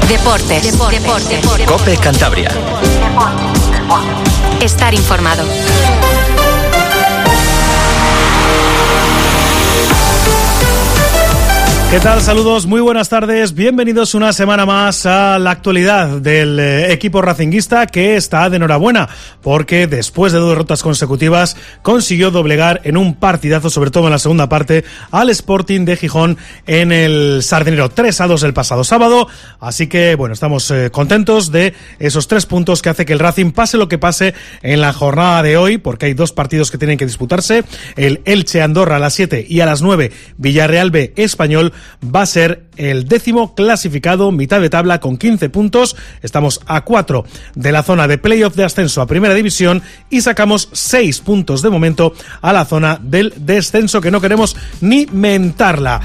Deportes. COPE Cantabria. Estar informado. ¿Qué tal? Saludos, muy buenas tardes, bienvenidos una semana más a la actualidad del equipo racinguista, que está de enhorabuena porque después de 2 derrotas consecutivas consiguió doblegar en un partidazo, sobre todo en la segunda parte, al Sporting de Gijón en el Sardinero, 3-2 el pasado sábado. Así que bueno, estamos contentos de esos 3 puntos que hace que el Racing pase lo que pase en la jornada de hoy, porque hay 2 partidos que tienen que disputarse, el Elche-Andorra a las 7 y a las 9 Villarreal B Español. Va a ser el 10º clasificado, mitad de tabla con 15 puntos. Estamos a 4 de la zona de playoff de ascenso a Primera División y sacamos 6 puntos de momento a la zona del descenso, que no queremos ni mentarla.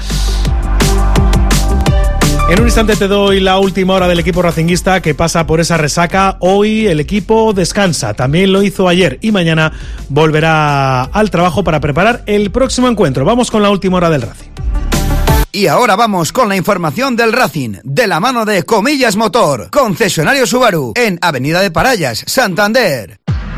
En un instante te doy la última hora del equipo racinguista que pasa por esa resaca. Hoy el equipo descansa, también lo hizo ayer y mañana volverá al trabajo para preparar el próximo encuentro. Vamos con la última hora del Racing. Y ahora vamos con la información del Racing, de la mano de Comillas Motor, concesionario Subaru, en Avenida de Parayas, Santander.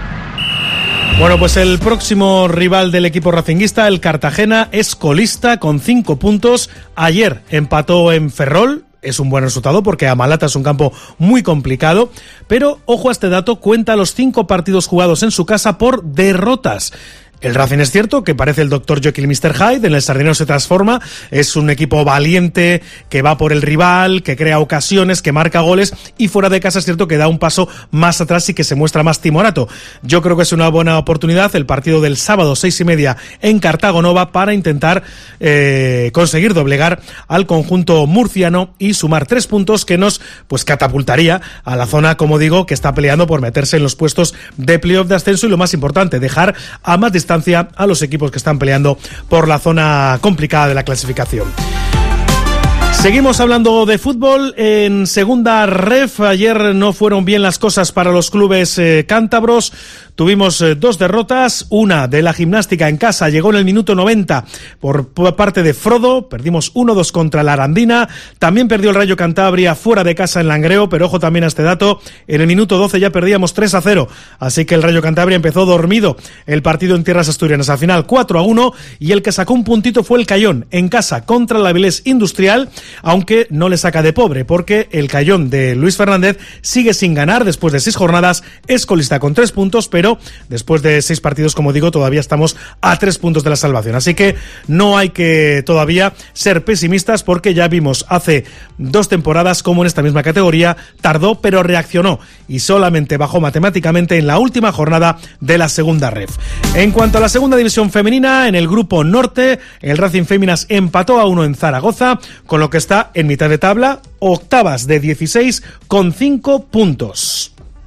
Bueno, pues el próximo rival del equipo racinguista, el Cartagena, es colista con 5 puntos. Ayer empató en Ferrol. Es un buen resultado porque Amalata es un campo muy complicado, pero ojo a este dato, cuenta los 5 partidos jugados en su casa por derrotas. El Racing es cierto que parece el Dr. Jekyll y Mr. Hyde, en el Sardinero se transforma, es un equipo valiente, que va por el rival, que crea ocasiones, que marca goles, y fuera de casa es cierto que da un paso más atrás y que se muestra más timorato. Yo creo que es una buena oportunidad el partido del sábado 6:30 en Cartagonova para intentar conseguir doblegar al conjunto murciano y sumar 3 puntos que nos catapultaría a la zona, como digo, que está peleando por meterse en los puestos de playoff de ascenso, y lo más importante, dejar a más distancia a los equipos que están peleando por la zona complicada de la clasificación. Seguimos hablando de fútbol en segunda ref. Ayer no fueron bien las cosas para los clubes cántabros. Tuvimos 2 derrotas, una de la Gimnástica en casa, llegó en el minuto 90 por parte de Frodo, perdimos 1-2 contra la Arandina, también perdió el Rayo Cantabria fuera de casa en Langreo, pero ojo también a este dato, en el minuto 12 ya perdíamos 3-0, así que el Rayo Cantabria empezó dormido el partido en tierras asturianas, al final 4-1, y el que sacó un puntito fue el Cayón, en casa contra la Avilés Industrial, aunque no le saca de pobre, porque el Cayón de Luis Fernández sigue sin ganar después de 6 jornadas, es colista con 3 puntos, pero después de 6 partidos, como digo, todavía estamos a 3 puntos de la salvación. Así que no hay que todavía ser pesimistas, porque ya vimos hace 2 temporadas cómo en esta misma categoría tardó, pero reaccionó y solamente bajó matemáticamente en la última jornada de la segunda ref. En cuanto a la segunda división femenina, en el grupo norte, el Racing Féminas empató a 1 en Zaragoza, con lo que está en mitad de tabla, octavas de 16 con 5 puntos.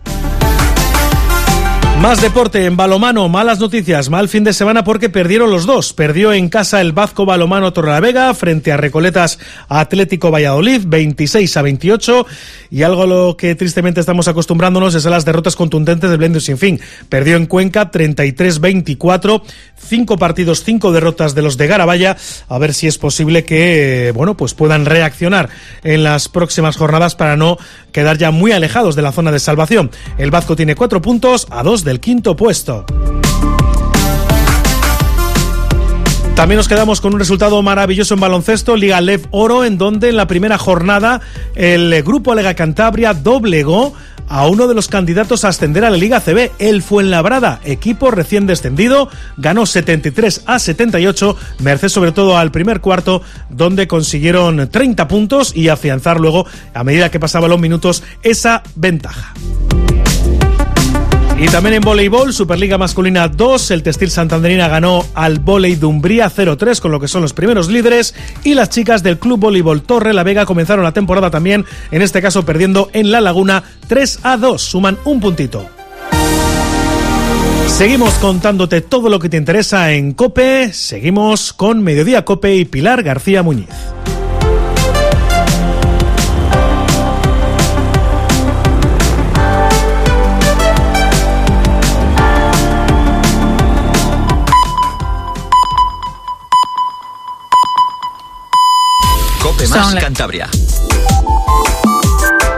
Más deporte en balonmano, malas noticias, mal fin de semana porque perdieron los 2. Perdió en casa el Bazco Balonmano Torrelavega frente a Recoletas Atlético Valladolid, 26-28, y algo a lo que tristemente estamos acostumbrándonos es a las derrotas contundentes de Blendus Sin Fin. Perdió en Cuenca 33-24, 5 partidos, 5 derrotas de los de Garabaya, a ver si es posible que puedan reaccionar en las próximas jornadas para no quedar ya muy alejados de la zona de salvación. El Bazco tiene 4 puntos, a 2 del 5º puesto. También nos quedamos con un resultado maravilloso en baloncesto, Liga LEV Oro, en donde en la primera jornada el Grupo Alega Cantabria doblegó a uno de los candidatos a ascender a la Liga CB, el Fuenlabrada, equipo recién descendido, ganó 73-78, merced sobre todo al primer cuarto, donde consiguieron 30 puntos y afianzar luego, a medida que pasaban los minutos, esa ventaja. Y también en voleibol, Superliga Masculina 2, el Textil Santanderina ganó al Voley Dumbría 0-3, con lo que son los primeros líderes, y las chicas del Club Voleibol Torre la Vega comenzaron la temporada también, en este caso perdiendo en La Laguna 3-2, suman un puntito. Seguimos contándote todo lo que te interesa en COPE, seguimos con Mediodía COPE y Pilar García Muñiz. COPE más Cantabria.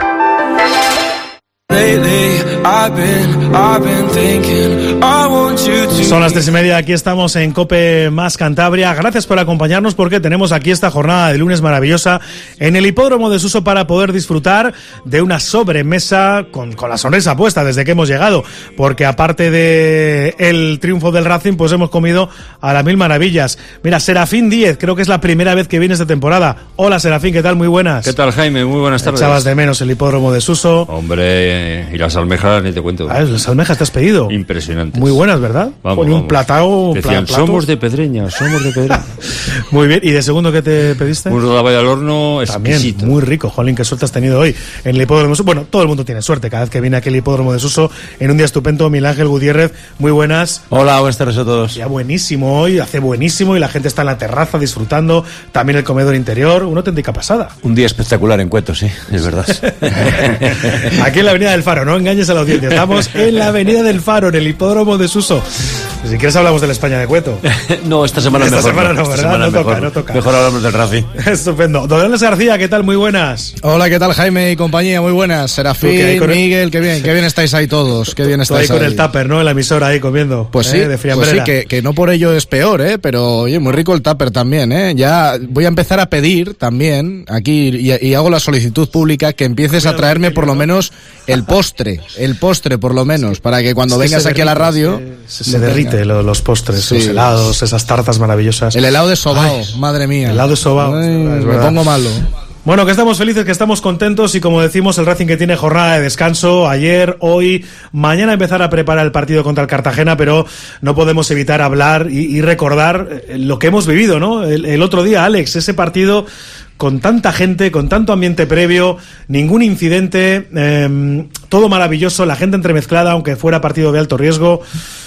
Son las 3:30, aquí estamos en COPE más Cantabria. Gracias por acompañarnos porque tenemos aquí esta jornada de lunes maravillosa en el hipódromo de Suso para poder disfrutar de una sobremesa con la sonrisa puesta desde que hemos llegado, porque aparte de el triunfo del Racing, pues hemos comido a las mil maravillas. Mira, Serafín Díez, creo que es la primera vez que viene esta temporada. Hola Serafín, ¿qué tal? Muy buenas. ¿Qué tal, Jaime? Muy buenas tardes. Echabas de menos el hipódromo de Suso. Hombre, y las almejas ni te cuento. Las almejas te has pedido. Impresionantes. Muy buenas, ¿verdad? Vamos, un platao. Decían, somos de Pedreña. Muy bien, ¿y de segundo qué te pediste? Un rodabay al horno exquisito. También, muy rico, jolín, qué suerte has tenido hoy en el hipódromo de Suso. Bueno, todo el mundo tiene suerte cada vez que viene aquí el hipódromo de Suso en un día estupendo. Miguel Ángel Gutiérrez, muy buenas. Hola, buenas tardes a todos. Ya buenísimo hoy, hace buenísimo y la gente está en la terraza disfrutando, también el comedor interior, una auténtica pasada. Un día espectacular en Cueto, sí, es verdad. Aquí en la Avenida del Faro, no engañes a la audiencia, estamos en la Avenida del Faro, en el hipódromo de Suso. Si quieres hablamos de la España de Cueto. No, esta semana no, ¿verdad? No toca. Mejor hablamos del Racing. Estupendo. Don Alex García, ¿qué tal? Muy buenas. Hola, ¿qué tal, Jaime y compañía? Muy buenas. Serafín, Miguel, qué bien estáis ahí todos. Qué bien estáis ahí. Con el tupper, ¿no? En la emisora ahí comiendo. Pues sí, de friambrera. Pues sí, que no por ello es peor, pero oye, muy rico el tupper también, Ya voy a empezar a pedir también aquí y hago la solicitud pública que empieces a traerme por lo menos el postre por lo menos, para que cuando vengas aquí a la radio se derrite los postres, sí, los helados, esas tartas maravillosas. El helado de sobao, madre mía. El helado de sobao. Me pongo malo. Bueno, que estamos felices, que estamos contentos y como decimos, el Racing que tiene jornada de descanso ayer, hoy, mañana empezar a preparar el partido contra el Cartagena, pero no podemos evitar hablar y recordar lo que hemos vivido, ¿no? El otro día, Alex, ese partido con tanta gente, con tanto ambiente previo, ningún incidente, todo maravilloso, la gente entremezclada, aunque fuera partido de alto riesgo.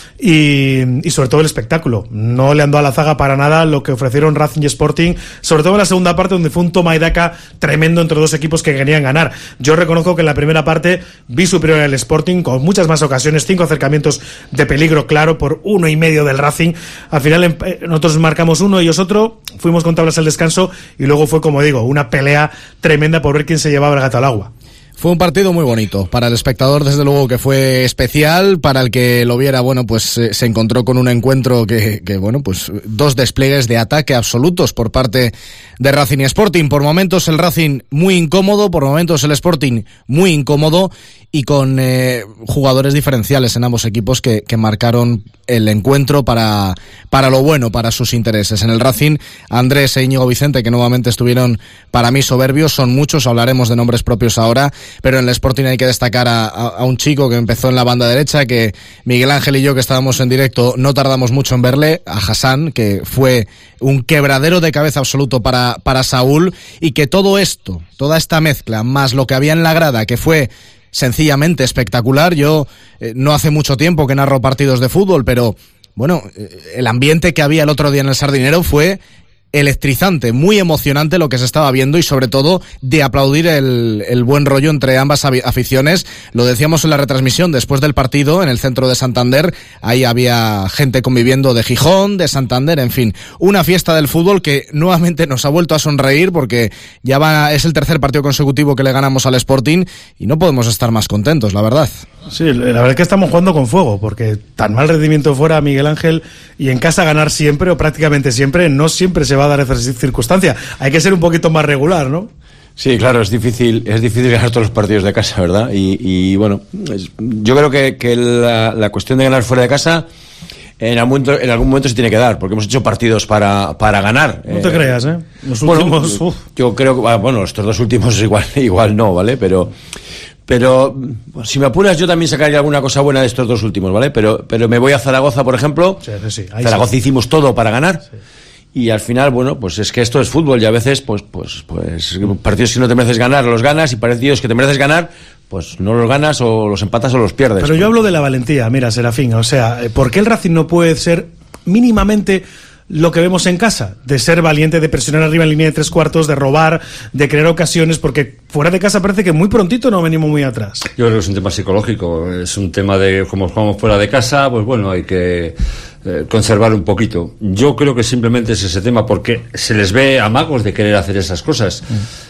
Y sobre todo el espectáculo. No le andó a la zaga para nada lo que ofrecieron Racing y Sporting, sobre todo en la segunda parte, donde fue un toma y daca tremendo entre dos equipos que querían ganar. Yo reconozco que en la primera parte vi superior al Sporting con muchas más ocasiones, 5 acercamientos de peligro claro por 1,5 del Racing. Al final nosotros marcamos uno, ellos otro, fuimos con tablas al descanso y luego fue, como digo, una pelea tremenda por ver quién se llevaba el gato al agua. Fue un partido muy bonito. Para el espectador, desde luego que fue especial. Para el que lo viera, bueno, pues se encontró con un encuentro que bueno, pues dos despliegues de ataque absolutos por parte de Racing y Sporting. Por momentos el Racing muy incómodo, por momentos el Sporting muy incómodo y con jugadores diferenciales en ambos equipos que marcaron el encuentro para lo bueno, para sus intereses. En el Racing, Andrés e Íñigo Vicente, que nuevamente estuvieron para mí soberbios, son muchos, hablaremos de nombres propios ahora, pero en el Sporting hay que destacar a un chico que empezó en la banda derecha, que Miguel Ángel y yo, que estábamos en directo, no tardamos mucho en verle, a Hassan, que fue un quebradero de cabeza absoluto para Saúl, y que todo esto, toda esta mezcla, más lo que había en la grada, que fue sencillamente espectacular. Yo no hace mucho tiempo que narro partidos de fútbol, pero bueno, el ambiente que había el otro día en el Sardinero fue electrizante, muy emocionante lo que se estaba viendo y sobre todo de aplaudir el buen rollo entre ambas aficiones. Lo decíamos en la retransmisión después del partido en el centro de Santander, ahí había gente conviviendo de Gijón, de Santander, en fin, una fiesta del fútbol que nuevamente nos ha vuelto a sonreír porque es el tercer partido consecutivo que le ganamos al Sporting y no podemos estar más contentos, la verdad. Sí, la verdad es que estamos jugando con fuego, porque tan mal rendimiento fuera, Miguel Ángel, y en casa ganar siempre o prácticamente siempre, no siempre se va a dar esa circunstancia. Hay que ser un poquito más regular, ¿no? Sí, claro, es difícil ganar todos los partidos de casa, ¿verdad? Y bueno, yo creo que la cuestión de ganar fuera de casa en algún momento se tiene que dar, porque hemos hecho partidos para ganar. No te creas, ¿eh? Los últimos... Bueno, yo creo que, bueno, estos dos últimos igual no, ¿vale? Pero si me apuras, yo también sacaría alguna cosa buena de estos dos últimos, ¿vale? Pero me voy a Zaragoza, por ejemplo. Sí, Zaragoza hicimos todo para ganar. Sí. Y al final, bueno, pues es que esto es fútbol y a veces, pues partidos que no te mereces ganar, los ganas, y partidos que te mereces ganar, pues no los ganas o los empatas o los pierdes. Pero yo hablo de la valentía, mira, Serafín, o sea, ¿por qué el Racing no puede ser mínimamente lo que vemos en casa, de ser valiente, de presionar arriba en línea de 3/4, de robar, de crear ocasiones, porque fuera de casa parece que muy prontito no venimos muy atrás? Yo creo que es un tema psicológico, es un tema de como jugamos fuera de casa, pues bueno, hay que conservar un poquito. Yo creo que simplemente es ese tema, porque se les ve amagos de querer hacer esas cosas.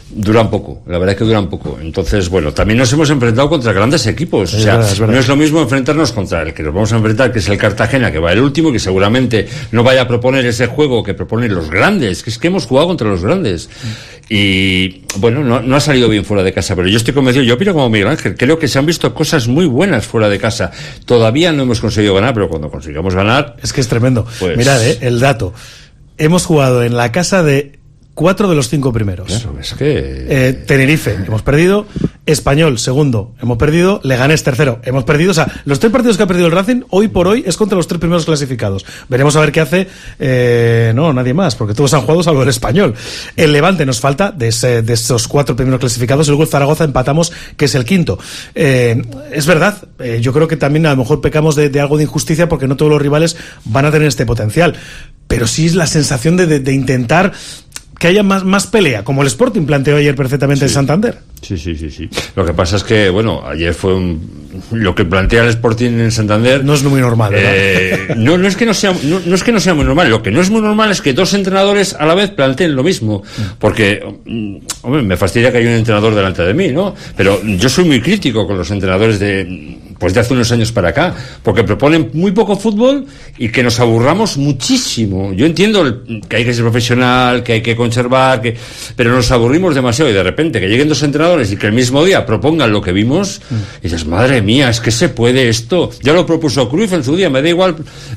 duran poco, la verdad es que duran poco. Entonces, bueno, también nos hemos enfrentado contra grandes equipos. O sea, verdad. No es lo mismo enfrentarnos contra el que nos vamos a enfrentar, que es el Cartagena, que va el último, que seguramente no vaya a proponer ese juego que proponen los grandes, que es que hemos jugado contra los grandes. Y, bueno, no ha salido bien fuera de casa, pero yo estoy convencido, yo opino como Miguel Ángel, creo que se han visto cosas muy buenas fuera de casa. Todavía no hemos conseguido ganar, pero cuando consigamos ganar... Es que es tremendo. Pues... Mirad, el dato. Hemos jugado en la casa de 4 de los 5 primeros. Claro, es que... Tenerife, hemos perdido. Español, segundo, hemos perdido. Leganés, tercero, hemos perdido. O sea, los 3 partidos que ha perdido el Racing, hoy por hoy, es contra los 3 primeros clasificados. Veremos a ver qué hace. No, nadie más, porque todos han jugado salvo el Español. El Levante nos falta, de esos 4 primeros clasificados, y luego el Zaragoza empatamos, que es el quinto. Es verdad, yo creo que también a lo mejor pecamos de algo de injusticia, porque no todos los rivales van a tener este potencial. Pero sí es la sensación de intentar que haya más pelea, como el Sporting planteó ayer perfectamente en Santander. Sí. Lo que pasa es que, bueno, ayer fue lo que plantea el Sporting en Santander. No es muy normal, ¿verdad? No es que no sea muy normal. Lo que no es muy normal es que 2 entrenadores a la vez planteen lo mismo. Porque, hombre, me fastidia que haya un entrenador delante de mí, ¿no? Pero yo soy muy crítico con los entrenadores de hace unos años para acá, porque proponen muy poco fútbol y que nos aburramos muchísimo. Yo entiendo que hay que ser profesional, que hay que conservar, pero nos aburrimos demasiado, y de repente que lleguen 2 entrenadores y que el mismo día propongan lo que vimos, y dices, madre mía, es que se puede esto. Ya lo propuso Cruyff en su día, me da igual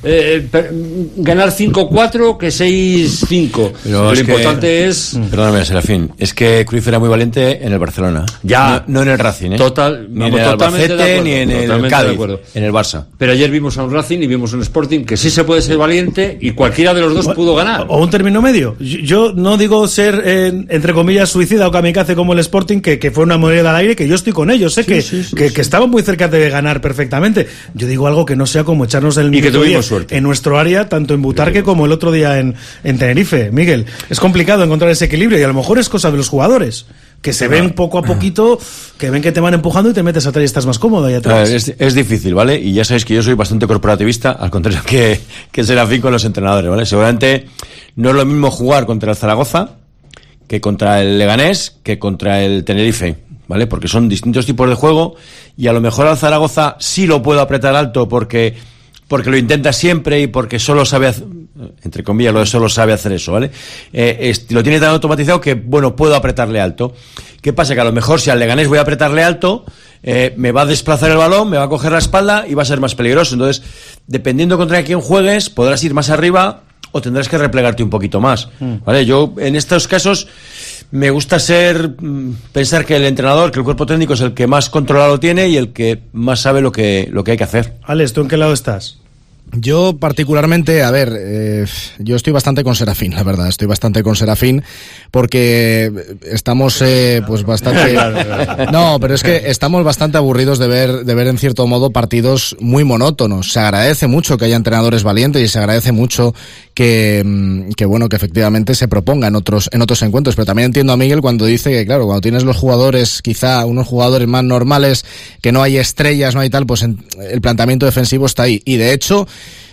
ganar 5-4 que 6-5. Lo importante es... Perdóname, Serafín, es que Cruyff era muy valiente en el Barcelona. Ya. No en el Racing, ¿eh? Ni en el Albacete, ni en el Cádiz, en el Barça. Pero ayer vimos a un Racing y vimos a un Sporting que sí se puede ser valiente, y cualquiera de los dos pudo ganar. O un término medio. Yo no digo ser, entre comillas, suicida o kamikaze como el Sporting, que fue una moneda al aire, que yo estoy con ellos, que estaban muy cerca de ganar perfectamente. Yo digo algo que no sea como echarnos el minuto 10 en nuestro área, tanto en Butarque como el otro día en Tenerife. Miguel, es complicado encontrar ese equilibrio, y a lo mejor es cosa de los jugadores, que se ven poco a poquito, que ven que te van empujando y te metes atrás y estás más cómodo ahí atrás. Es difícil, ¿vale? Y ya sabéis que yo soy bastante corporativista, al contrario que Serafín con los entrenadores, ¿vale? Seguramente no es lo mismo jugar contra el Zaragoza que contra el Leganés, que contra el Tenerife, ¿vale? Porque son distintos tipos de juego, y a lo mejor al Zaragoza sí lo puedo apretar alto porque lo intenta siempre y porque solo sabe hacer, entre comillas, lo de solo sabe hacer eso, ¿vale? Lo tiene tan automatizado que, bueno, puedo apretarle alto. ¿Qué pasa? Que a lo mejor si al Leganés voy a apretarle alto, me va a desplazar el balón, me va a coger la espalda y va a ser más peligroso. Entonces, dependiendo contra quién juegues, podrás ir más arriba o tendrás que replegarte un poquito más, ¿vale? Yo, en estos casos, me gusta pensar que el entrenador, que el cuerpo técnico es el que más controlado tiene y el que más sabe lo que hay que hacer. Alex, ¿tú en qué lado estás? Yo particularmente, yo estoy bastante con Serafín, la verdad, estoy bastante con Serafín, porque estamos pues bastante... No, pero es que estamos bastante aburridos de ver en cierto modo partidos muy monótonos. Se agradece mucho que haya entrenadores valientes y se agradece mucho que bueno, que efectivamente se proponga en otros encuentros, pero también entiendo a Miguel cuando dice que, claro, cuando tienes los jugadores, quizá unos jugadores más normales, que no hay estrellas, no hay tal, pues el planteamiento defensivo está ahí. Y de hecho,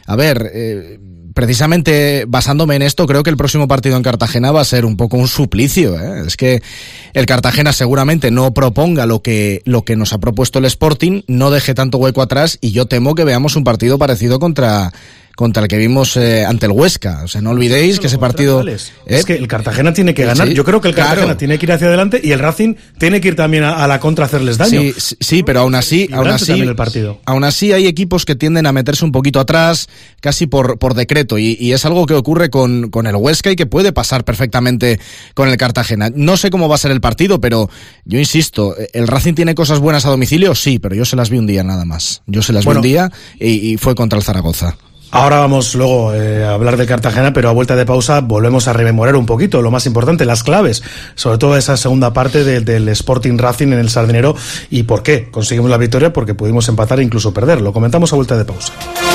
precisamente basándome en esto, creo que el próximo partido en Cartagena va a ser un poco un suplicio, ¿eh? Es que el Cartagena seguramente no proponga lo que nos ha propuesto el Sporting, no deje tanto hueco atrás, y yo temo que veamos un partido parecido contra el que vimos ante el Huesca. O sea, no olvidéis que ese partido... Es que el Cartagena tiene que ganar. Sí, yo creo que el Cartagena tiene que ir hacia adelante, y el Racing tiene que ir también a la contra a hacerles daño. Sí, pero aún así el partido. Aún así hay equipos que tienden a meterse un poquito atrás, casi por decreto, y es algo que ocurre con el Huesca y que puede pasar perfectamente con el Cartagena. No sé cómo va a ser el partido, pero yo insisto, ¿el Racing tiene cosas buenas a domicilio? Sí, pero yo se las vi un día nada más. Vi un día y fue contra el Zaragoza. Ahora vamos luego a hablar de Cartagena, pero a vuelta de pausa volvemos a rememorar un poquito lo más importante, las claves, sobre todo esa segunda parte del Sporting Racing en el Sardinero, y por qué conseguimos la victoria, porque pudimos empatar e incluso perder. Lo comentamos a vuelta de pausa.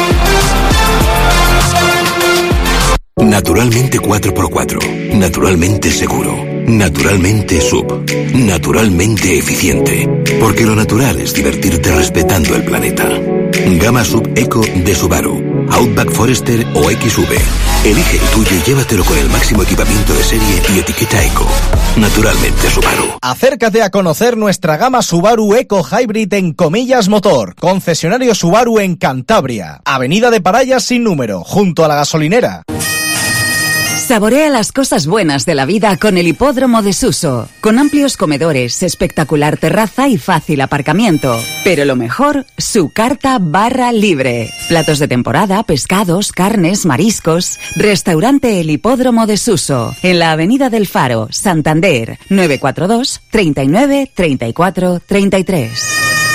Naturalmente 4x4, naturalmente seguro, naturalmente sub, naturalmente eficiente, porque lo natural es divertirte respetando el planeta. Gama Sub Eco de Subaru. Outback, Forester o XV. Elige el tuyo y llévatelo con el máximo equipamiento de serie y etiqueta Eco. Naturalmente Subaru. Acércate a conocer nuestra gama Subaru Eco Hybrid en Comillas Motor, concesionario Subaru en Cantabria, Avenida de Parayas sin número, junto a la gasolinera. Saborea las cosas buenas de la vida con el Hipódromo de Suso, con amplios comedores, espectacular terraza y fácil aparcamiento. Pero lo mejor, su carta barra libre. Platos de temporada, pescados, carnes, mariscos. Restaurante El Hipódromo de Suso, en la Avenida del Faro, Santander, 942 39 34 33.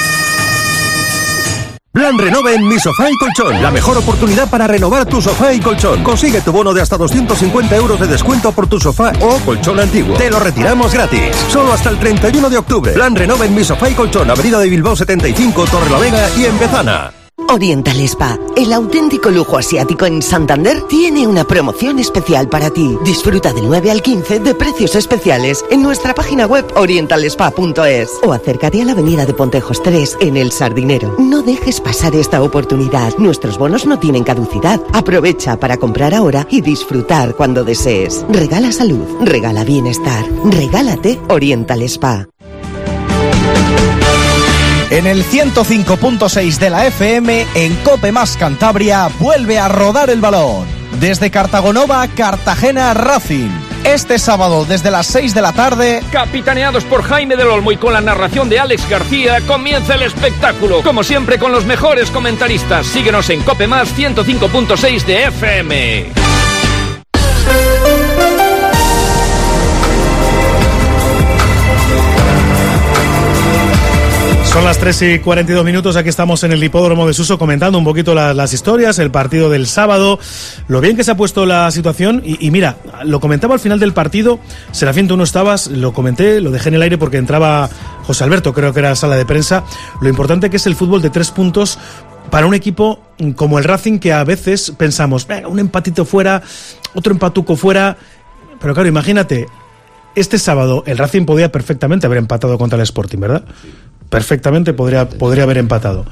Plan Renove en Mi Sofá y Colchón. La mejor oportunidad para renovar tu sofá y colchón. Consigue tu bono de hasta 250 euros de descuento por tu sofá o colchón antiguo. Te lo retiramos gratis. Solo hasta el 31 de octubre. Plan Renove en Mi Sofá y Colchón. Avenida de Bilbao 75, Torrelavega y en Bezana. Oriental Spa, el auténtico lujo asiático en Santander, tiene una promoción especial para ti. Disfruta del 9 al 15 de precios especiales en nuestra página web orientalspa.es o acércate a la avenida de Pontejos 3 en El Sardinero. No dejes pasar esta oportunidad. Nuestros bonos no tienen caducidad. Aprovecha para comprar ahora y disfrutar cuando desees. Regala salud, regala bienestar, regálate Oriental Spa. En el 105.6 de la FM, en Cope Más Cantabria, vuelve a rodar el balón. Desde Cartagonova, Cartagena, Racing. Este sábado, desde las 6 de la tarde... Capitaneados por Jaime del Olmo y con la narración de Alex García, comienza el espectáculo. Como siempre, con los mejores comentaristas. Síguenos en Cope Más 105.6 de FM. Son las 3:42, aquí estamos en el Hipódromo de Suso comentando un poquito las historias, el partido del sábado, lo bien que se ha puesto la situación y mira, lo comentaba al final del partido, Serafín, tú no estabas, lo comenté, lo dejé en el aire porque entraba José Alberto, creo que era sala de prensa, lo importante que es el fútbol de 3 puntos para un equipo como el Racing, que a veces pensamos, venga, un empatito fuera, otro empatuco fuera, pero claro, imagínate, este sábado el Racing podía perfectamente haber empatado contra el Sporting, ¿verdad? Perfectamente podría haber empatado.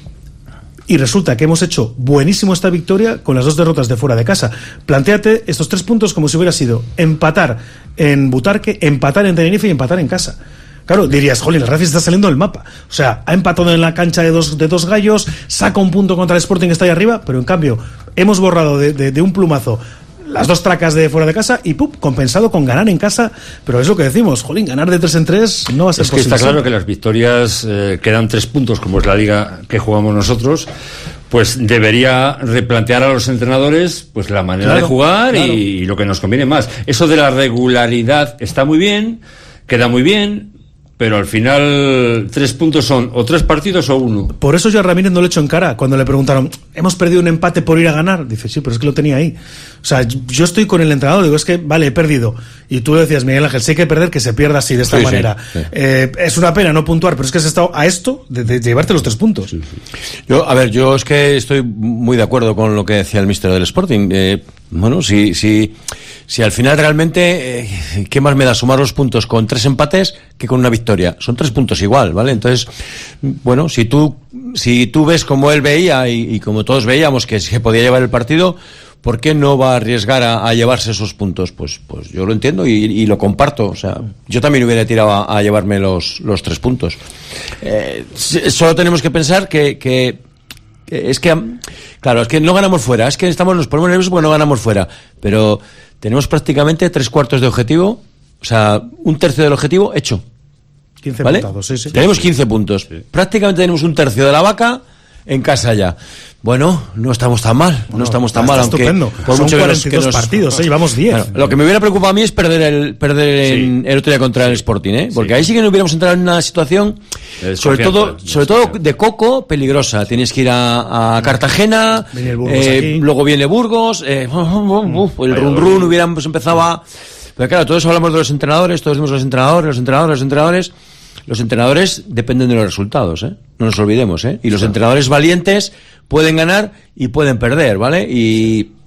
Y resulta que hemos hecho buenísimo esta victoria con las 2 derrotas de fuera de casa. Plantéate estos 3 puntos como si hubiera sido empatar en Butarque, empatar en Tenerife y empatar en casa. Claro, dirías, jolín, el Racing está saliendo del mapa. O sea, ha empatado en la cancha de dos gallos, saca un punto contra el Sporting que está ahí arriba, pero en cambio hemos borrado de un plumazo las 2 tracas de fuera de casa y ¡pum!, compensado con ganar en casa, pero es lo que decimos, jolín, ganar de 3 en 3 no va a ser posible. Es que está claro que las victorias quedan 3 puntos, como es la liga que jugamos nosotros, pues debería replantear a los entrenadores pues la manera de jugar y lo que nos conviene más. Eso de la regularidad está muy bien, queda muy bien, pero al final 3 puntos son o 3 partidos o 1. Por eso yo a Ramírez no le echo en cara cuando le preguntaron, ¿hemos perdido un empate por ir a ganar? Dice, sí, pero es que lo tenía ahí. O sea, yo estoy con el entrenador, digo, es que vale, he perdido. Y tú decías, Miguel Ángel, sí hay que perder, que se pierda así, de esta manera. Sí. Es una pena no puntuar, pero es que has estado a esto de llevarte los 3 puntos. Sí. Yo es que estoy muy de acuerdo con lo que decía el míster del Sporting. Bueno, si al final realmente, ¿qué más me da sumar los puntos con 3 empates que con una victoria? Son 3 puntos igual, ¿vale? Entonces, bueno, si tú ves como él veía y como todos veíamos que se podía llevar el partido, ¿por qué no va a arriesgar a llevarse esos puntos? Pues yo lo entiendo y lo comparto. O sea, yo también hubiera tirado a llevarme los 3 puntos. Solo tenemos que pensar que es que, claro, es que no ganamos fuera, es que nos ponemos nerviosos porque no ganamos fuera, pero tenemos prácticamente 3/4 de objetivo, o sea, 1/3 del objetivo hecho. 15 ¿vale? puntos, sí. Tenemos 15 puntos. Sí. Prácticamente tenemos 1/3 de la vaca en casa ya. Bueno, no estamos tan mal, no estamos tan mal, aunque estupendo. Por son mucho 42 partidos, llevamos 10. Bueno, lo que me hubiera preocupado a mí es perder el otro día contra el Sporting, porque ahí sí que no hubiéramos entrado en una situación, sobre todo de coco, peligrosa. Tienes que ir a Cartagena, luego viene Burgos, el run hubiéramos empezado a... Pero claro, todos hablamos de los entrenadores, todos vemos los entrenadores. Los entrenadores dependen de los resultados, no nos olvidemos, y los entrenadores valientes pueden ganar y pueden perder, ¿vale? Y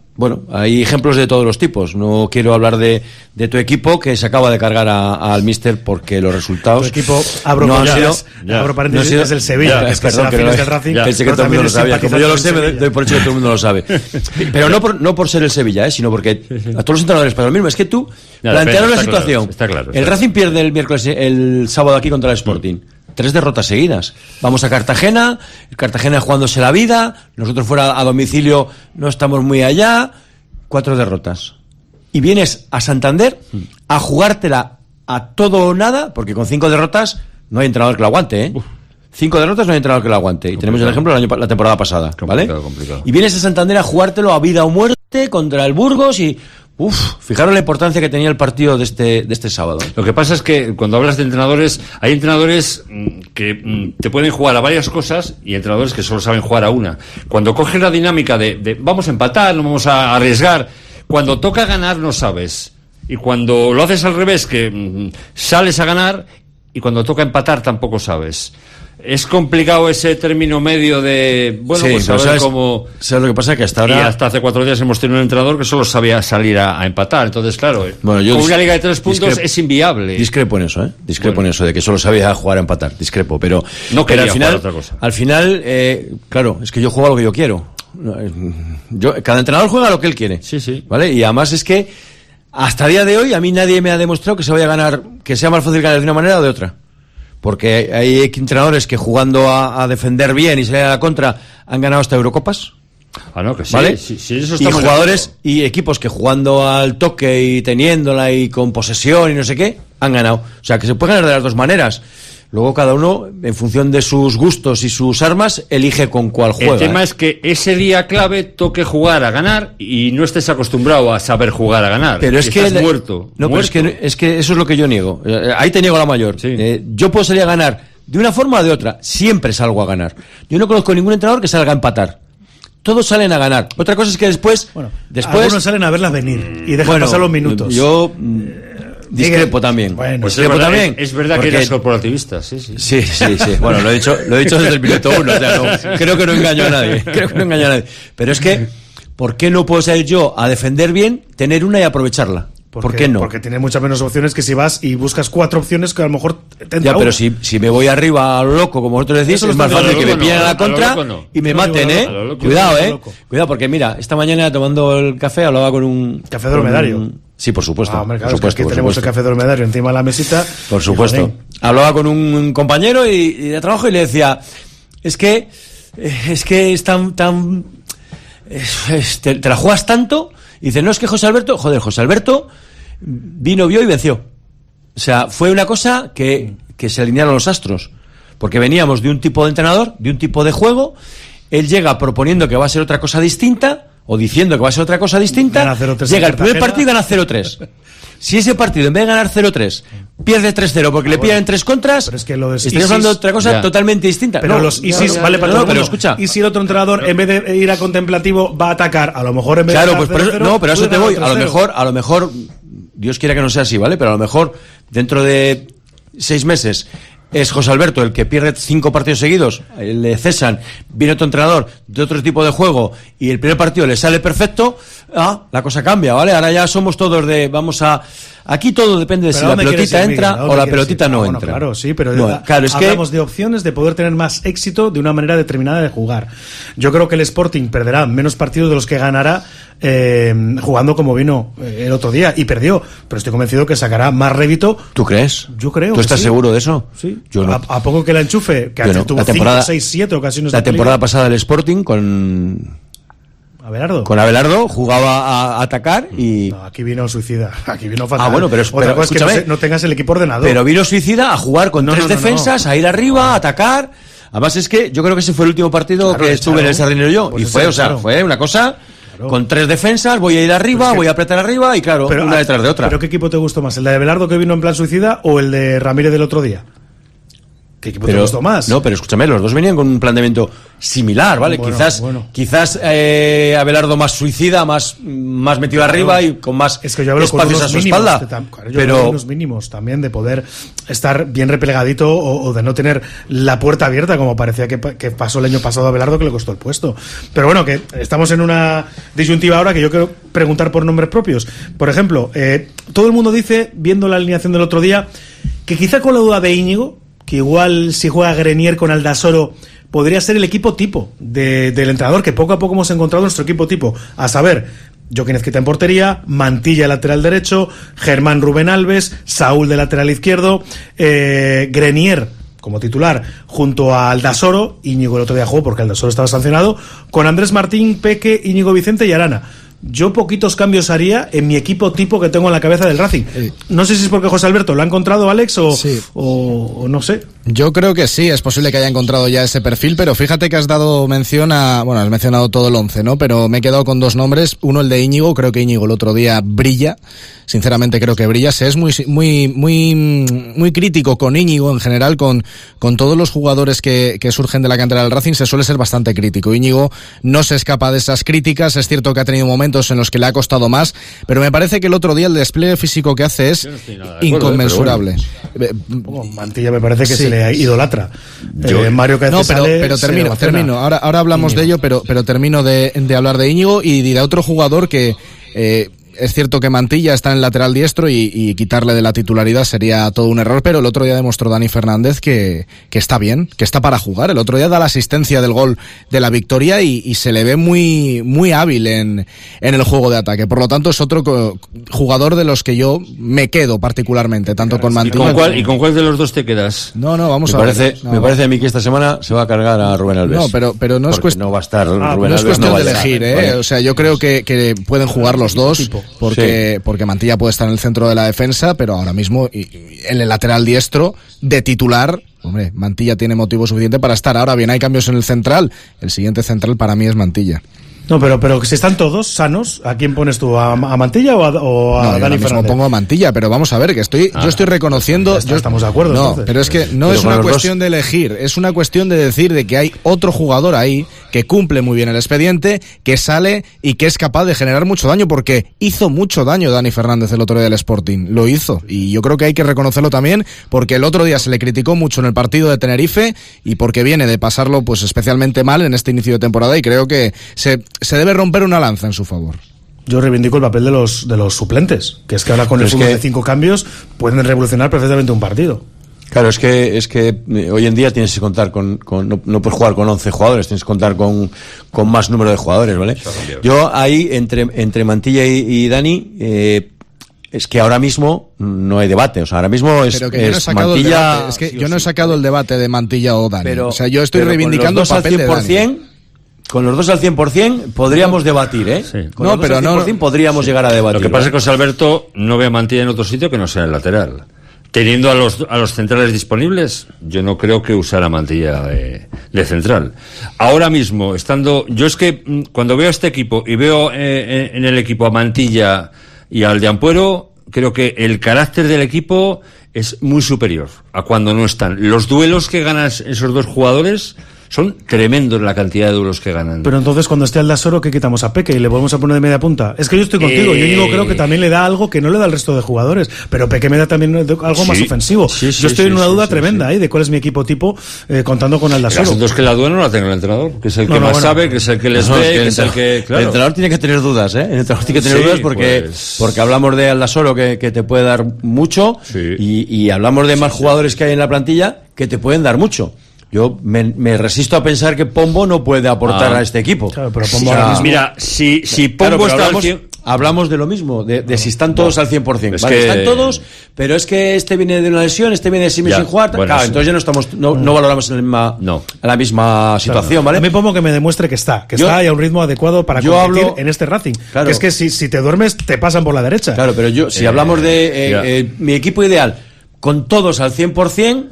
Bueno, hay ejemplos de todos los tipos. No quiero hablar de tu equipo, que se acaba de cargar al míster porque los resultados... Tu equipo, abro paréntesis, es el Sevilla, que es que será fines del Racing. Pensé que todo el mundo lo sabía. Como yo lo sé, me doy por hecho que todo el mundo lo sabe. Pero no por ser el Sevilla, sino porque a todos los entrenadores pasa lo mismo. Es que tú plantearon la situación. Está claro. El Racing pierde el sábado aquí contra el Sporting. 3 derrotas seguidas. Vamos a Cartagena, el Cartagena jugándose la vida, nosotros fuera a domicilio no estamos muy allá, 4 derrotas. Y vienes a Santander a jugártela a todo o nada, porque con 5 derrotas no hay entrenador que lo aguante, ¿eh? 5 derrotas no hay entrenador que lo aguante. Y tenemos el ejemplo la temporada pasada, ¿vale? Complicado. Y vienes a Santander a jugártelo a vida o muerte contra el Burgos y... fijaros la importancia que tenía el partido de este sábado. Lo que pasa es que cuando hablas de entrenadores, hay entrenadores que te pueden jugar a varias cosas y entrenadores que solo saben jugar a una. Cuando coges la dinámica de vamos a empatar, no vamos a arriesgar, cuando toca ganar no sabes. Y cuando lo haces al revés, que sales a ganar, y cuando toca empatar tampoco sabes. Es complicado ese término medio de... Bueno, sí, pues saber cómo... ¿Sabes lo que pasa? Que hasta ahora... Y hasta hace 4 días hemos tenido un entrenador que solo sabía salir a empatar. Entonces, claro, bueno, yo con una liga de 3 puntos es inviable. Discrepo en eso, Discrepo en eso, de que solo sabía jugar a empatar. Discrepo, pero... No quería al final, jugar otra cosa. Al final, claro, es que yo juego a lo que yo quiero. Cada entrenador juega a lo que él quiere. Sí. ¿Vale? Y además es que hasta el día de hoy a mí nadie me ha demostrado que se vaya a ganar, que sea más fácil ganar de una manera o de otra. Porque hay entrenadores que jugando a defender bien y salir a la contra han ganado hasta Eurocopas. No, que sí, ¿vale? Sí, eso y jugadores y equipos que jugando al toque y teniéndola y con posesión y no sé qué, han ganado. O sea, que se puede ganar de las dos maneras. Luego cada uno, en función de sus gustos y sus armas, elige con cuál juega. El tema es que ese día clave toque jugar a ganar y no estés acostumbrado a saber jugar a ganar. Pero es que estás muerto. No, muerto. Pero es que eso es lo que yo niego. Ahí te niego la mayor. Sí. Yo puedo salir a ganar de una forma o de otra. Siempre salgo a ganar. Yo no conozco ningún entrenador que salga a empatar. Todos salen a ganar. Otra cosa es que después algunos salen a verlas venir y dejan pasar los minutos. Yo discrepo también. Bueno, pues es verdad que eres corporativista, sí. Bueno, lo he dicho desde el minuto 1, o sea, creo que no engaño a nadie. Pero es que, ¿por qué no puedo salir yo a defender bien, tener una y aprovecharla? ¿Por qué no? Porque tiene muchas menos opciones que si vas y buscas 4 opciones que a lo mejor te entra pero si me voy arriba a lo loco, como vosotros decís, es más fácil que me pillen a la contra y me maten, Cuidado, Cuidado, porque mira, esta mañana tomando el café hablaba con un... ¿Café dromedario? Sí, por supuesto. Hombre, claro, es que aquí tenemos el café dromedario encima de la mesita. Por supuesto. Hablaba con un compañero y de trabajo y le decía, es que es tan te la juegas tanto. Y dice, no, es que José Alberto vio y venció. O sea, fue una cosa que se alinearon los astros. Porque veníamos de un tipo de entrenador, de un tipo de juego. Él llega proponiendo que va a ser otra cosa distinta, o diciendo que va a ser otra cosa distinta. Llega el primer partido y gana 0-3. Si ese partido, en vez de ganar 0-3, pierde 3-0 porque le pillan 3 contras, pero es que lo de estaríamos hablando de otra cosa totalmente distinta. Pero pero escucha. Y si el otro entrenador, en vez de ir a contemplativo, va a atacar, a lo mejor en vez de ganar 0-0, pero a eso te voy. A lo mejor, Dios quiera que no sea así, ¿vale? Pero a lo mejor, dentro de 6 meses, es José Alberto el que pierde 5 partidos seguidos, le cesan, viene otro entrenador de otro tipo de juego y el primer partido le sale perfecto, la cosa cambia, ¿vale? Ahora ya somos todos aquí todo depende de si la pelotita entra o la pelotita no entra. Claro, sí, pero hablamos de opciones de poder tener más éxito de una manera determinada de jugar. Yo creo que el Sporting perderá menos partidos de los que ganará jugando como vino el otro día y perdió, pero estoy convencido que sacará más rédito. ¿Tú crees? Yo creo. ¿Tú estás seguro de eso? Sí. Yo no. A poco que la enchufe, que tuvo 5, 6, 7 ocasiones. La temporada pasada el Sporting con Abelardo jugaba a atacar y... No, aquí vino suicida, aquí vino fatal. Bueno, pero otra cosa es que no tengas el equipo ordenado. Pero vino suicida a jugar con 3 defensas, a ir arriba, a atacar. Además es que yo creo que ese fue el último partido que estuve en el Sardinero yo. Pues y fue una cosa... Con 3 defensas, voy a ir arriba, voy a apretar arriba y claro, una detrás de otra. ¿Pero qué equipo te gustó más? ¿El de Abelardo que vino en plan suicida o el de Ramírez del otro día? ¿Qué equipo te gustó más? No, pero escúchame, los dos venían con un planteamiento similar, ¿vale? Quizás Abelardo más suicida, más metido arriba y con más espacios a su espalda. Pero unos mínimos también de poder estar bien replegadito o de no tener la puerta abierta, como parecía que pasó el año pasado a Abelardo, que le costó el puesto. Pero bueno, que estamos en una disyuntiva ahora que yo quiero preguntar por nombres propios. Por ejemplo, todo el mundo dice, viendo la alineación del otro día, que quizá con la duda de Íñigo, que igual si juega Grenier con Aldasoro podría ser el equipo tipo del entrenador, que poco a poco hemos encontrado nuestro equipo tipo, a saber, Joaquín Ezquita en portería, Mantilla lateral derecho, Germán Rubén Alves, Saúl de lateral izquierdo, Grenier como titular junto a Aldasoro, Íñigo el otro día jugó porque Aldasoro estaba sancionado, con Andrés Martín, Peque, Íñigo Vicente y Arana. Yo poquitos cambios haría en mi equipo tipo que tengo en la cabeza del Racing. No sé si es porque José Alberto lo ha encontrado, Alex, o no sé. Yo creo que sí, es posible que haya encontrado ya ese perfil, pero fíjate que has dado mención has mencionado todo el 11, ¿no? Pero me he quedado con dos nombres, uno el de Íñigo, creo que Íñigo el otro día brilla, sinceramente creo que brilla, se es muy crítico con Íñigo en general, con todos los jugadores que surgen de la cantera del Racing, se suele ser bastante crítico. Íñigo no se escapa de esas críticas, es cierto que ha tenido momentos en los que le ha costado más, pero me parece que el otro día el despliegue físico que hace es inconmensurable. Mantilla me parece que se le idolatra. Mario Cáceres pero termino. Ahora hablamos Íñigo de ello, pero termino de hablar de Íñigo y de otro jugador que es cierto que Mantilla está en el lateral diestro y quitarle de la titularidad sería todo un error, pero el otro día demostró Dani Fernández que está bien, que está para jugar. El otro día da la asistencia del gol de la victoria y se le ve muy hábil en el juego de ataque. Por lo tanto, es otro jugador de los que yo me quedo particularmente, tanto con Mantilla. ¿Y con cuál de los dos te quedas? No, vamos a ver. Me parece a mí que esta semana se va a cargar a Rubén Alves. No, pero no es cuestión. No va a estar Rubén Alves. No es cuestión de elegir, ¿eh? O sea, yo creo que pueden jugar los dos. Porque Mantilla puede estar en el centro de la defensa, pero ahora mismo en el lateral diestro de titular, hombre, Mantilla tiene motivo suficiente para estar. Ahora bien, hay cambios en el central. El siguiente central para mí es Mantilla. No, pero si están todos sanos, ¿a quién pones tú? ¿A Mantilla o a Dani Fernández? Pongo a Mantilla, pero vamos a ver, que yo estoy reconociendo... Estamos de acuerdo. No, entonces. Pero es que no es una cuestión de elegir, es una cuestión de decir de que hay otro jugador ahí que cumple muy bien el expediente, que sale y que es capaz de generar mucho daño, porque hizo mucho daño Dani Fernández el otro día del Sporting, lo hizo, y yo creo que hay que reconocerlo también, porque el otro día se le criticó mucho en el partido de Tenerife, y porque viene de pasarlo pues especialmente mal en este inicio de temporada, y creo que se debe romper una lanza en su favor. Yo reivindico el papel de los suplentes, que es que ahora con el fútbol de 5 cambios pueden revolucionar perfectamente un partido. Claro, es que hoy en día tienes que contar no puedes jugar con 11 jugadores, tienes que contar con más número de jugadores, ¿vale? Yo ahí, entre Mantilla y Dani, es que ahora mismo no hay debate, o sea, ahora mismo es Mantilla... Es que yo no he sacado el debate de Mantilla o Dani, o sea, yo estoy reivindicando el papel de Dani. Con los dos al 100% podríamos debatir, ¿eh? Sí. Con los dos al 100% podríamos llegar a debatir. Lo que pasa es que José Alberto no ve a Mantilla en otro sitio que no sea el lateral. Teniendo a los centrales disponibles, yo no creo que usara Mantilla de central. Ahora mismo, yo es que cuando veo a este equipo y veo en el equipo a Mantilla y al de Ampuero, creo que el carácter del equipo es muy superior a cuando no están. Los duelos que ganan esos dos jugadores son tremendos, la cantidad de duelos que ganan. Pero entonces cuando esté Aldasoro, ¿qué quitamos a Peque y le volvemos a poner de media punta? Es que yo estoy contigo, yo digo, creo que también le da algo que no le da al resto de jugadores, pero Peque me da también algo más ofensivo. Yo estoy en una duda tremenda de cuál es mi equipo tipo, contando con Aldasoro. El asunto es que la duda no la tenga el entrenador, que es el que más sabe, que es el que les ve, que es el que... Claro. El entrenador tiene que tener dudas, ¿eh? El entrenador tiene que tener dudas porque hablamos de Aldasoro que te puede dar mucho y hablamos de más jugadores que hay en la plantilla que te pueden dar mucho. Yo me resisto a pensar que Pombo no puede aportar a este equipo. Claro, pero Pombo ahora mismo... Mira, si Pombo está hablamos de lo mismo, de si están todos al 100%. Vale, están todos, pero es que este viene de una lesión, este viene sin jugar. Bueno, claro, entonces ya no valoramos en la misma situación, ¿vale? A mí Pombo que me demuestre que está y a un ritmo adecuado para competir en este Racing. Claro. Que es que si te duermes, te pasan por la derecha. Claro, pero si hablamos de mi equipo ideal, con todos al 100%,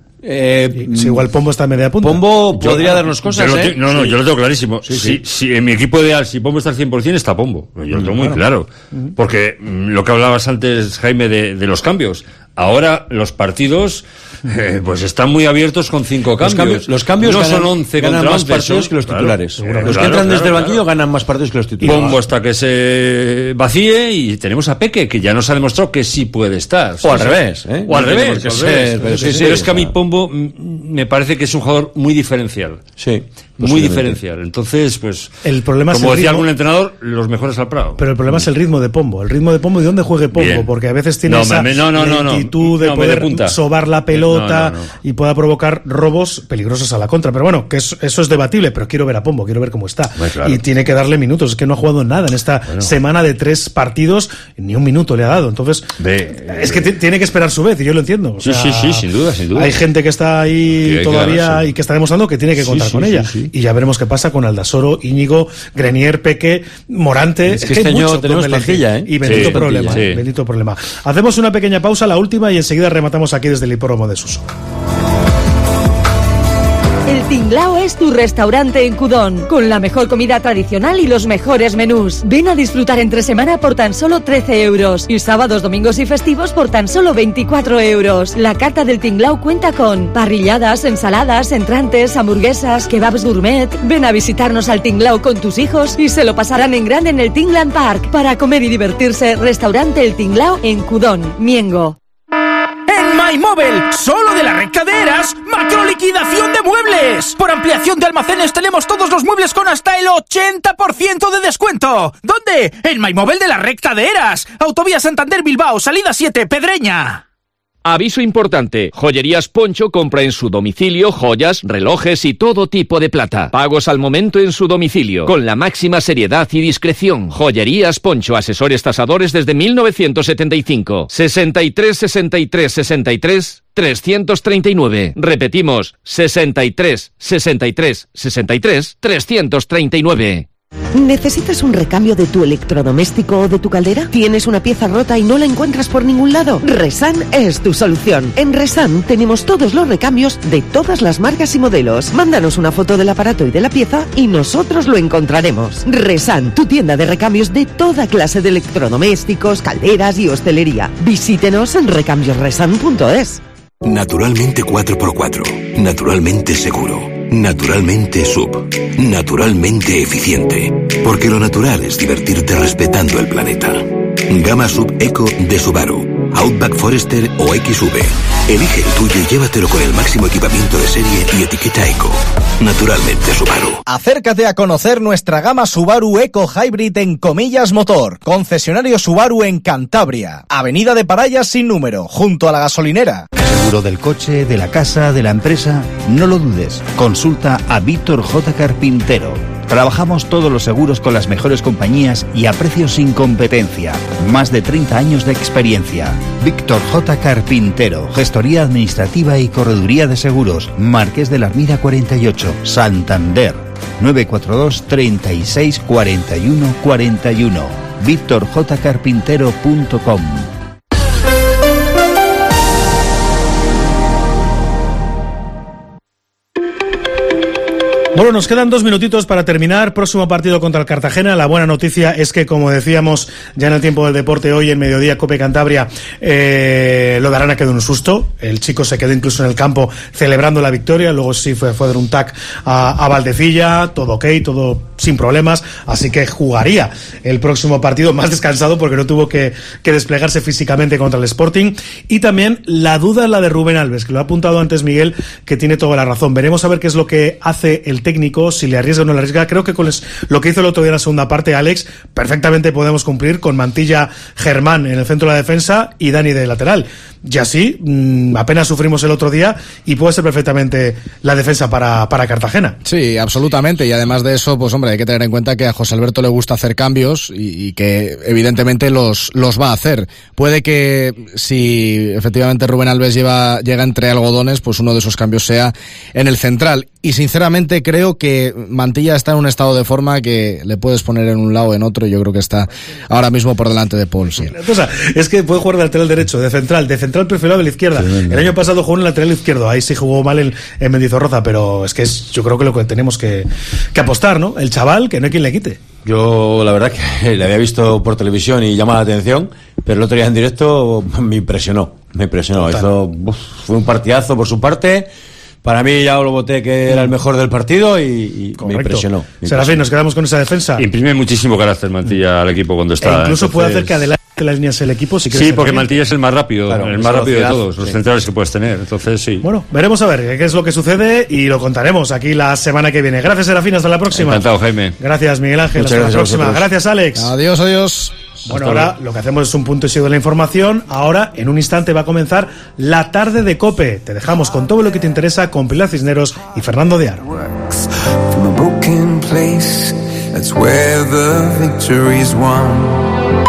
si igual Pombo está a media punta. Pombo podría darnos cosas, yo lo tengo clarísimo. Si en mi equipo ideal, si Pombo está al 100%, está Pombo. Yo lo tengo muy claro. Porque lo que hablabas antes, Jaime, de los cambios. Ahora los partidos Pues están muy abiertos con 5 cambios. Los cambios no ganan, son 11 ganan contra más 11, partidos que los titulares. Los que entran desde el banquillo ganan más partidos que los titulares. Pombo hasta que se vacíe, y tenemos a Peque, que ya nos ha demostrado que sí puede estar. O al revés, ¿eh? O al revés. Pero es que a mí Pombo me parece que es un jugador muy diferencial. Sí. Muy diferencial. Entonces, pues, el problema como es decía algún entrenador, los mejores al Prado. Pero el problema es el ritmo de Pombo. El ritmo de Pombo y dónde juegue Pombo. Bien. Porque a veces tiene esa lentitud de poder sobar la pelota y pueda provocar robos peligrosos a la contra. Pero bueno, que eso es debatible, pero quiero ver a Pombo, quiero ver cómo está. Claro. Y tiene que darle minutos. Es que no ha jugado nada en esta semana de 3 partidos, ni un minuto le ha dado. Entonces, es que tiene que esperar su vez, y yo lo entiendo. O sea, sí, sin duda. Hay gente que está ahí todavía y que está demostrando que tiene que contar con ella. Y ya veremos qué pasa con Aldasoro, Íñigo, Grenier, Peque, Morante. Es que este año tenemos plantilla, ¿eh? Y bendito problema, bendito problema. Hacemos una pequeña pausa, la última, y enseguida rematamos aquí desde el hipódromo de Suso. El Tinglao es tu restaurante en Cudón, con la mejor comida tradicional y los mejores menús. Ven a disfrutar entre semana por tan solo 13 euros y sábados, domingos y festivos por tan solo 24 euros. La carta del Tinglao cuenta con parrilladas, ensaladas, entrantes, hamburguesas, kebabs gourmet. Ven a visitarnos al Tinglao con tus hijos y se lo pasarán en grande en el Tingland Park. Para comer y divertirse, restaurante El Tinglao en Cudón, Miengo. En MyMobile, solo de la red Caderas, macro liquidación de muebles. Por ampliación de almacenes tenemos todos los muebles con hasta el 80% de descuento. ¿Dónde? En MyMobile de la red Caderas. Autovía Santander Bilbao, salida 7, Pedreña. Aviso importante, Joyerías Poncho compra en su domicilio joyas, relojes y todo tipo de plata. Pagos al momento en su domicilio, con la máxima seriedad y discreción. Joyerías Poncho, asesores tasadores desde 1975. 63 63 63 339. Repetimos, 63 63 63 339. ¿Necesitas un recambio de tu electrodoméstico o de tu caldera? ¿Tienes una pieza rota y no la encuentras por ningún lado? Resan es tu solución. En Resan tenemos todos los recambios de todas las marcas y modelos. Mándanos una foto del aparato y de la pieza y nosotros lo encontraremos. Resan, tu tienda de recambios de toda clase de electrodomésticos, calderas y hostelería. Visítenos en recambiosresan.es. Naturalmente 4x4. Naturalmente seguro. Naturalmente sub. Naturalmente eficiente. Porque lo natural es divertirte respetando el planeta. Gama Sub Eco de Subaru. Outback Forester o XV. Elige el tuyo y llévatelo con el máximo equipamiento de serie y etiqueta Eco. Naturalmente Subaru. Acércate a conocer nuestra gama Subaru Eco Hybrid en Comillas Motor. Concesionario Subaru en Cantabria. Avenida de Parayas sin número, junto a la gasolinera. Seguro del coche, de la casa, de la empresa. No lo dudes. Consulta a Víctor J. Carpintero. Trabajamos todos los seguros con las mejores compañías y a precios sin competencia. Más de 30 años de experiencia. Víctor J. Carpintero. Gestoría administrativa y correduría de seguros. Marqués de la Armida 48, Santander. 942 36 41 41. VictorJCarpintero.com. Bueno, nos quedan 2 minutitos para terminar. Próximo partido contra el Cartagena. La buena noticia es que, como decíamos ya en el tiempo del deporte hoy en Mediodía Cope Cantabria, lo de Arana quedó un susto. El chico se quedó incluso en el campo celebrando la victoria. Luego sí fue a dar un tac a Valdecilla. Todo ok, todo sin problemas. Así que jugaría el próximo partido más descansado porque no tuvo que desplegarse físicamente contra el Sporting. Y también la duda es la de Rubén Alves, que lo ha apuntado antes Miguel, que tiene toda la razón. Veremos a ver qué es lo que hace el técnico, si le arriesga o no le arriesga. Creo que con lo que hizo el otro día en la segunda parte, Alex, perfectamente podemos cumplir con Mantilla, Germán en el centro de la defensa y Dani de lateral. Y así, apenas sufrimos el otro día y puede ser perfectamente la defensa para Cartagena. Sí, absolutamente. Y además de eso, pues hombre, hay que tener en cuenta que a José Alberto le gusta hacer cambios y que evidentemente los va a hacer. Puede que si efectivamente Rubén Alves llega entre algodones, pues uno de esos cambios sea en el central. Y sinceramente creo que Mantilla está en un estado de forma que le puedes poner en un lado o en otro. Yo creo que está ahora mismo por delante de Paul, sí. O sea, es que puede jugar de lateral derecho, de central prefiero de la izquierda. Sí, el año pasado jugó en el lateral izquierdo, ahí sí jugó mal en Mendizorroza, pero es que yo creo que lo que tenemos que apostar, ¿no? El chaval, que no hay quien le quite. Yo la verdad que le había visto por televisión y llama la atención, pero el otro día en directo me impresionó. Me impresionó. Fue un partidazo por su parte. Para mí ya lo voté que era el mejor del partido y me impresionó. Serafín, nos quedamos con esa defensa. Imprime muchísimo carácter Mantilla al equipo cuando está. Incluso puede hacer que adelante las líneas el equipo. Si sí, porque Mantilla es el más rápido, claro, el más rápido de todos los centrales que puedes tener. Entonces, sí. Bueno, veremos a ver qué es lo que sucede y lo contaremos aquí la semana que viene. Gracias, Serafín, hasta la próxima. Encantado, Jaime. Gracias, Miguel Ángel. Muchas hasta la próxima. Gracias, Alex. Adiós. Bueno, ahora lo que hacemos es un punto y seguido de la información. Ahora, en un instante, va a comenzar la tarde de COPE. Te dejamos con todo lo que te interesa con Pilar Cisneros y Fernando de Aro. From a broken place, that's where the victory's won.